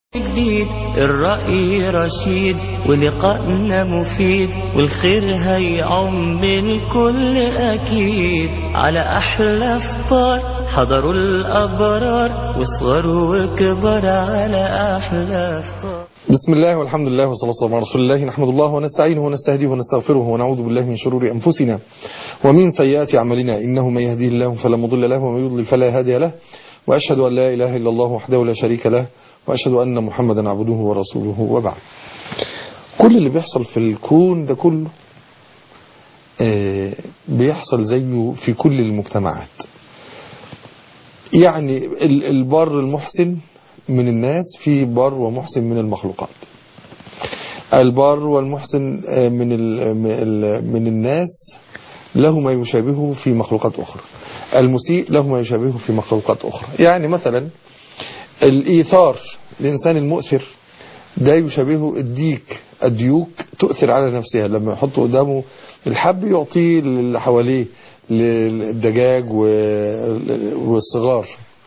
جديد الرأي رشيد ولقائنا مفيد والخير هيعم الكل أكيد على أحلى فطار حضروا الأبرار وصغروا وكبار على أحلى فطار. بسم الله والحمد لله والصلاة والسلام على رسول الله. نحمد الله ونستعينه ونستهديه ونستغفره ونعوذ بالله من شرور أنفسنا ومن سيئات أعمالنا، إنه من يهديه الله فلا مضل له ومن يضلل فلا هادي له، وأشهد أن لا إله إلا الله وحده لا شريك له، وأشهد أن محمدا عبده ورسوله. وبعد، كل اللي بيحصل في الكون ده كله بيحصل زيه في كل المجتمعات. يعني البر المحسن من الناس في بر ومحسن من المخلوقات. البر والمحسن من الناس له ما يشابهه في مخلوقات أخرى، المسيء له ما يشابهه في مخلوقات أخرى. يعني مثلا الإيثار، الإنسان المؤثر ده يشابهه الديوك تؤثر على نفسها، لما يحط قدامه الحب يعطيه اللي حواليه للدجاج والصغار.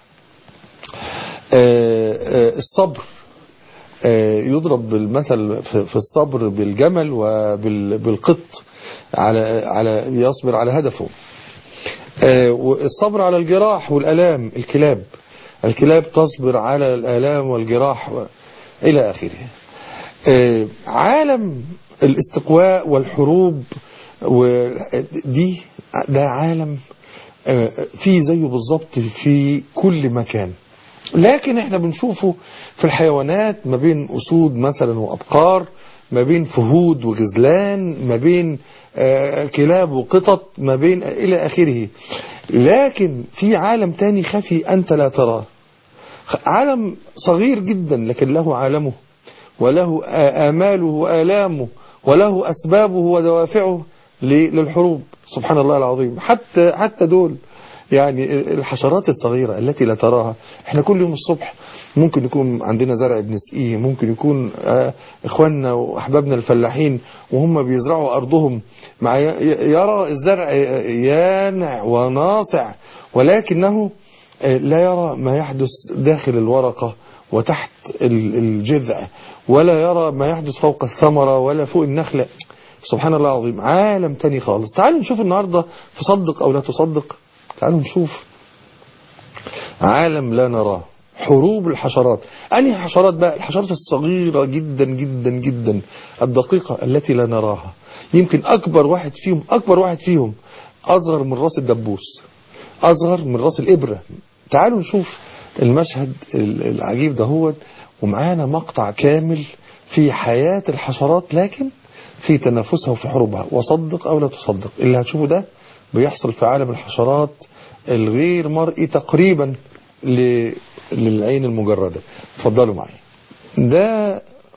الصبر يضرب المثل في الصبر بالجمل وبالقط على يصبر على هدفه. والصبر على الجراح والآلام، الكلاب تصبر على الآلام والجراح إلى آخره. عالم الاستقواء والحروب ده عالم فيه زيه بالظبط في كل مكان، لكن احنا بنشوفه في الحيوانات ما بين أسود مثلا وأبقار، ما بين فهود وغزلان، ما بين كلاب وقطط، ما بين إلى آخره. لكن في عالم تاني خفي أنت لا تراه، عالم صغير جدا لكن له عالمه وله آماله وآلامه وله أسبابه ودوافعه للحروب. سبحان الله العظيم. حتى دول يعني الحشرات الصغيرة التي لا تراها. احنا كل يوم الصبح ممكن يكون عندنا زرع بنسقيه، ممكن يكون اخواننا واحبابنا الفلاحين وهم بيزرعوا ارضهم يرى الزرع يانع وناصع، ولكنه لا يرى ما يحدث داخل الورقة وتحت الجذع، ولا يرى ما يحدث فوق الثمرة ولا فوق النخلة. سبحان الله العظيم، عالم تاني خالص. تعالوا نشوف النهاردة في صدق أو لا تصدق، تعالوا نشوف عالم لا نراه، حروب الحشرات. أنهي حشرات بقى؟ الحشرات الصغيرة جدا جدا جدا الدقيقة التي لا نراها. يمكن أكبر واحد فيهم أصغر من رأس الدبوس، أصغر من رأس الإبرة. تعالوا نشوف المشهد العجيب دهوت، ومعانا مقطع كامل في حياة الحشرات لكن في تنافسها وفي حروبها. وصدق أو لا تصدق، اللي هتشوفه ده بيحصل في عالم الحشرات الغير مرئي تقريبا للعين المجردة. اتفضلوا معي. ده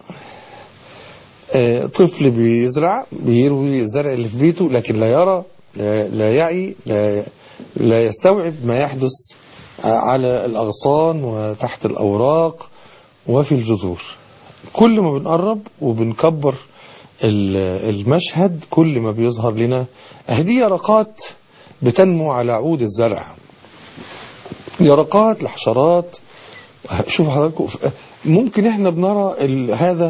طفل بيروي الزرع اللي في بيته، لكن لا يرى، لا يعي، لا يستوعب ما يحدث على الأغصان وتحت الأوراق وفي الجذور. كل ما بنقرب وبنكبر المشهد كل ما بيظهر لنا دي يرقات بتنمو على عود الزرع، يرقات لحشرات. شوفوا حضراتكم، ممكن احنا بنرى هذا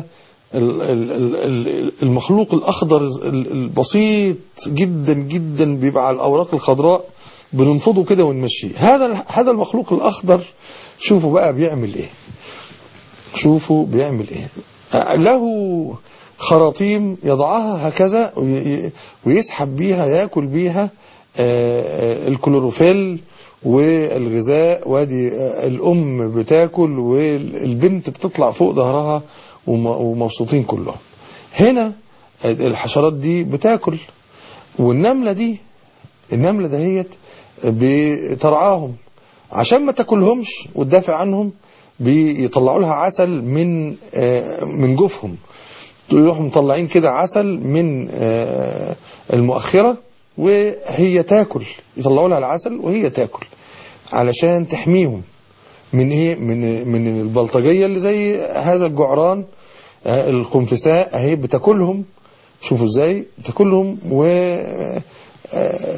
المخلوق الأخضر البسيط جدا جدا بيبقى على الأوراق الخضراء، بننفضه كده ونمشيه. هذا المخلوق الأخضر شوفوا بقى بيعمل ايه، شوفوا بيعمل ايه. له خراطيم يضعها هكذا ويسحب بيها، ياكل بيها الكلوروفيل والغذاء، وادي الأم بتاكل والبنت بتطلع فوق ظهرها ومبسوطين كلهم. هنا الحشرات دي بتاكل، والنملة دهيت بترعاهم عشان ما تاكلهمش وتدافع عنهم. بيطلعوا لها عسل من جوفهم، يروحوا مطلعين كده عسل من المؤخرة وهي تاكل، يطلعوا لها العسل وهي تاكل علشان تحميهم من ايه، من البلطجية اللي زي هذا الجعران. الخنفساء اهي بتاكلهم، شوفوا ازاي بتاكلهم.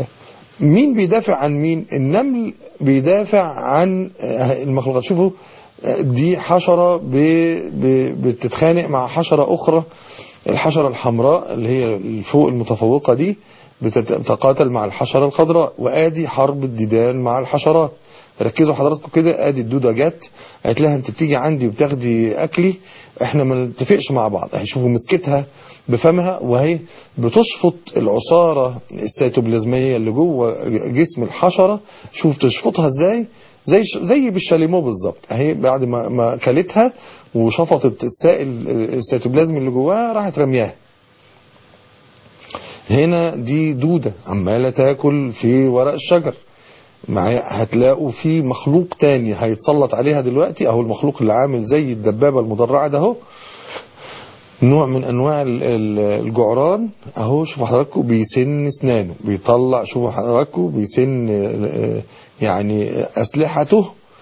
مين بيدافع عن مين؟ النمل بيدافع عن المخلوقات. شوفوا دي حشرة بتتخانق مع حشرة أخرى، الحشرة الحمراء اللي هي فوق المتفوقة دي بتتقاتل مع الحشرة الخضراء، وآدي حرب الديدان مع الحشرات. ركزوا حضراتكم كده، ادي الدودة جت قالت لها انت بتيجي عندي وبتاخدي اكلي، احنا ما نتفقش مع بعض. شوفوا مسكتها بفمها وهي بتشفط العصارة السيتوبلازمية اللي جوه جسم الحشرة. شوف تشفطها ازاي، زي بالشاليمو بالظبط. اهي بعد ما كلتها وشفطت السائل السيتوبلازمي اللي جواها راحت رمياها. هنا دي دودة عمالة تاكل في ورق الشجر. هتلاقوا في مخلوق تاني هيتسلط عليها دلوقتي، اهو المخلوق اللي عامل زي الدبابة المدرعة ده، اهو نوع من انواع الجعران اهو. شوفوا حضراتكم بيسن اسنانه بيطلع، شوفوا حضراتكم بيسن يعني اسلحته،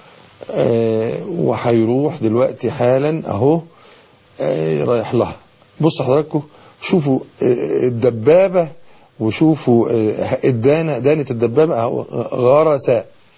وهيروح دلوقتي حالا اهو رايح لها. بصوا حضراتكم شوفوا الدبابة، وشوفوا دانة الدبابة اهو غرس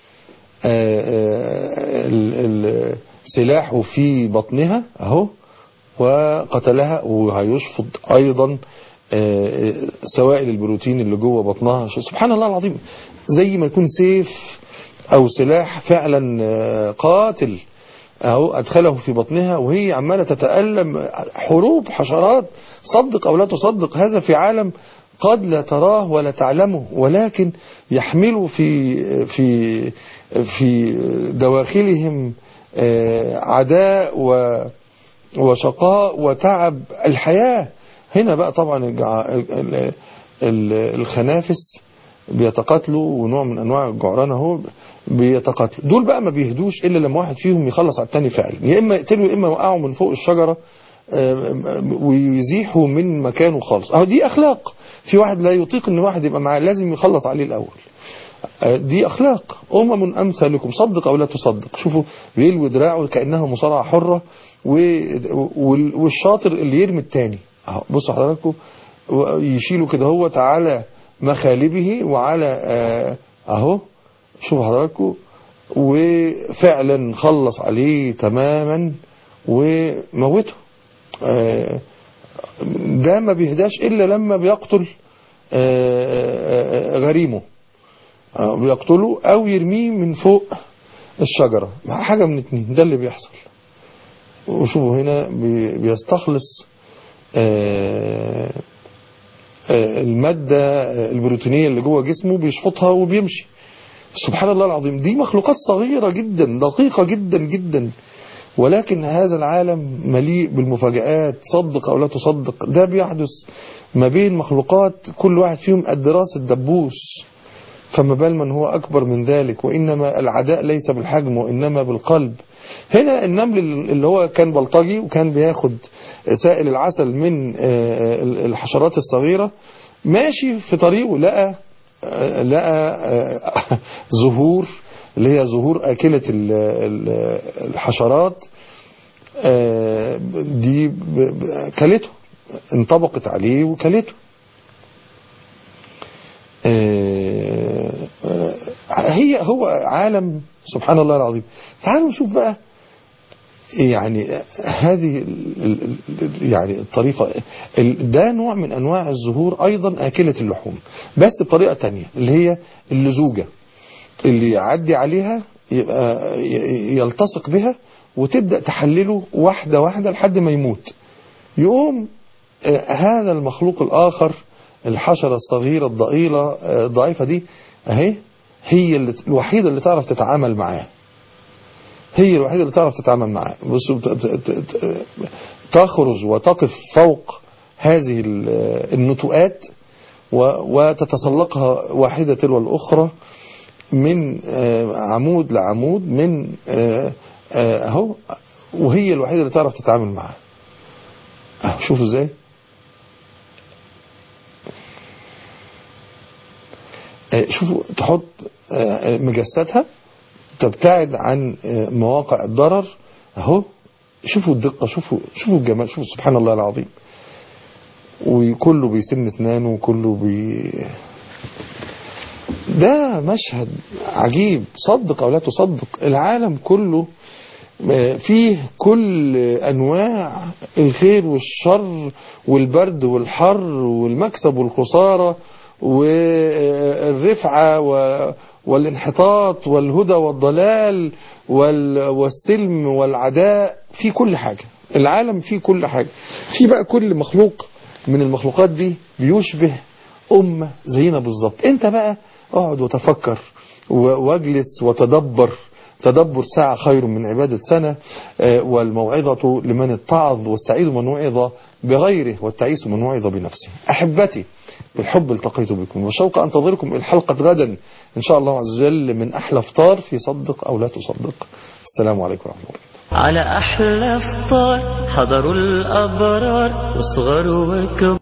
سلاحه في بطنها اهو وقتلها، وهيشفط ايضا سوائل البروتين اللي جوه بطنها. سبحان الله العظيم، زي ما يكون سيف او سلاح فعلا قاتل اهو ادخله في بطنها، وهي عمالة تتألم. حروب حشرات، صدق او لا تصدق، هذا في عالم قد لا تراه ولا تعلمه، ولكن يحملوا في دواخلهم عداء وشقاء وتعب الحياة. هنا بقى طبعا الخنافس بيتقاتلوا، ونوع من انواع الجعران اهو بيتقاتلوا. دول بقى ما بيهدوش الا لما واحد فيهم يخلص على التاني فعلا، يا اما يقتلوا يا اما يوقعوا من فوق الشجرة ويزيحوا من مكانه خالص. اهو دي اخلاق. في واحد لا يطيق ان واحد يبقى معاه، لازم يخلص عليه الاول. دي اخلاق. امثالكم صدق او لا تصدق. شوفوا بيلوي دراعه كانها مصارعه حره، والشاطر اللي يرمي التاني اهو. بصوا حضراتكم يشيلوا كده هو على مخالبه وعلى اهو. شوفوا حضراتكم وفعلا خلص عليه تماما وموته. ده ما بيهداش الا لما بيقتل غريمه، بيقتله او يرميه من فوق الشجرة. حاجة من اتنين، ده اللي بيحصل. وشوفوا هنا بيستخلص المادة البروتينية اللي جوه جسمه، بيشفطها وبيمشي. سبحان الله العظيم، دي مخلوقات صغيرة جدا دقيقة جدا جدا، ولكن هذا العالم مليء بالمفاجآت. صدق أو لا تصدق، ده بيحدث ما بين مخلوقات كل واحد فيهم قد راس الدبوس، فما بال من هو أكبر من ذلك. وإنما العداء ليس بالحجم وإنما بالقلب. هنا النمل اللي هو كان بلطجي وكان بياخد سائل العسل من الحشرات الصغيرة، ماشي في طريقه لقى زهور اللي هي زهور آكلة الحشرات دي كلته، انطبقت عليه وكلته. هو عالم سبحان الله العظيم. تعالوا نشوف بقى يعني هذه يعني الطريقة. ده نوع من انواع الزهور ايضا آكلة اللحوم، بس بطريقة تانية، اللي هي اللزوجة، اللي يعدي عليها يبقى يلتصق بها وتبدأ تحلله واحدة واحدة لحد ما يموت. يقوم هذا المخلوق الآخر، الحشرة الصغيرة الضئيلة الضعيفة دي اهي، هي الوحيدة اللي تعرف تتعامل معاه. هي الوحيدة اللي تعرف تتعامل معاه. بصوا تخرج وتقف فوق هذه النتوءات وتتسلقها واحدة تلو الأخرى من عمود لعمود من اهو، وهي الوحيدة اللي تعرف تتعامل معاه. شوفوا ازاي. شوفوا تحط مجساتها تبتعد عن مواقع الضرر اهو. شوفوا الدقة، شوفوا الجمال، شوفوا سبحان الله العظيم. وكله بيسن اسنانه وكله ده مشهد عجيب. صدق او لا تصدق، العالم كله فيه كل أنواع الخير والشر والبرد والحر والمكسب والخسارة والرفعة والانحطاط والهدى والضلال والسلم والعداء، في كل حاجة. العالم فيه كل حاجة. في بقى كل مخلوق من المخلوقات دي بيشبه أمة زينا بالظبط. انت بقى اقعد وتفكر واجلس وتدبر. تدبر ساعة خير من عبادة سنة. والموعظة لمن اتعظ، والسعيد من وعظ بغيره، والتعيس من وعظ بنفسه. أحبتي بالحب التقيت بكم، وشوق أنتظركم الحلقة غدا إن شاء الله عز وجل من أحلى فطار في صدق أو لا تصدق. السلام عليكم ورحمة الله. على أحلى فطار حضروا الأبرار وصغروا وكبار.